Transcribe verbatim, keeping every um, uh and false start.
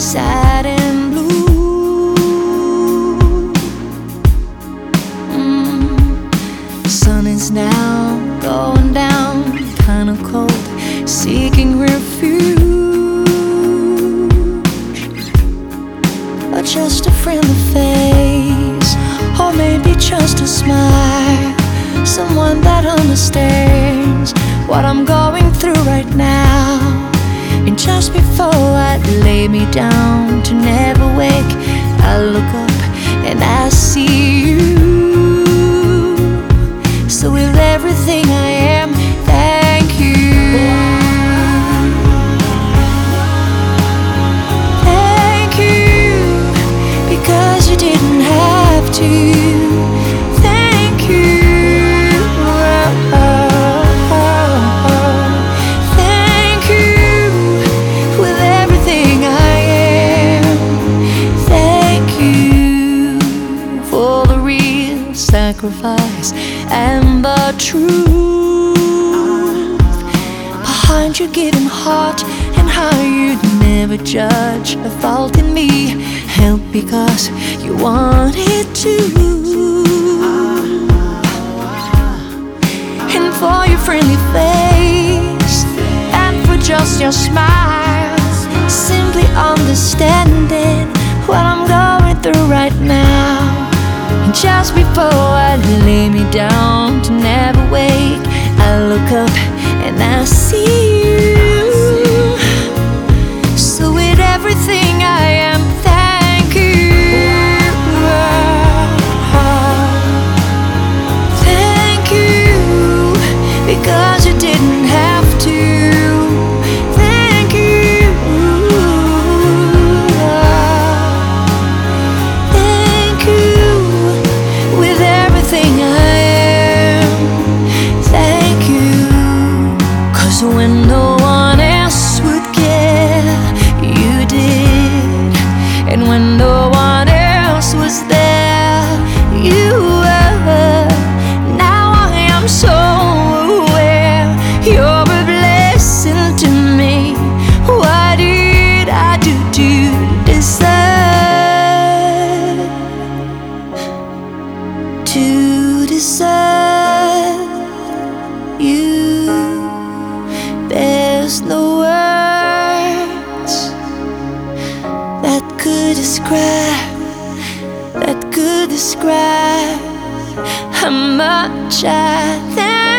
sad and blue. mm. Sun is now going down, kinda cold, seeking refuge, or just a friendly face, or maybe just a smile, someone that understands what I'm going through right now. And just before I lay me down to never wake, I look up and I see you. So with everything I am, thank you. Thank you, because you didn't have to. Sacrifice and the truth behind your giving heart, and how you'd never judge a fault in me. Help because you wanted to, and for your friendly face, and for just your smile, simply understanding what I'm going through right now. And just before I lay me down to never wake, I look up and I see you. So with everything I am, thank you. Thank you, because you didn't have to. When no one else would care, you did. And when no one else was there, you were. Now I am so aware you're a blessing to me. What did I do to deserve, to deserve you? There's no words that could describe, that could describe how much I thank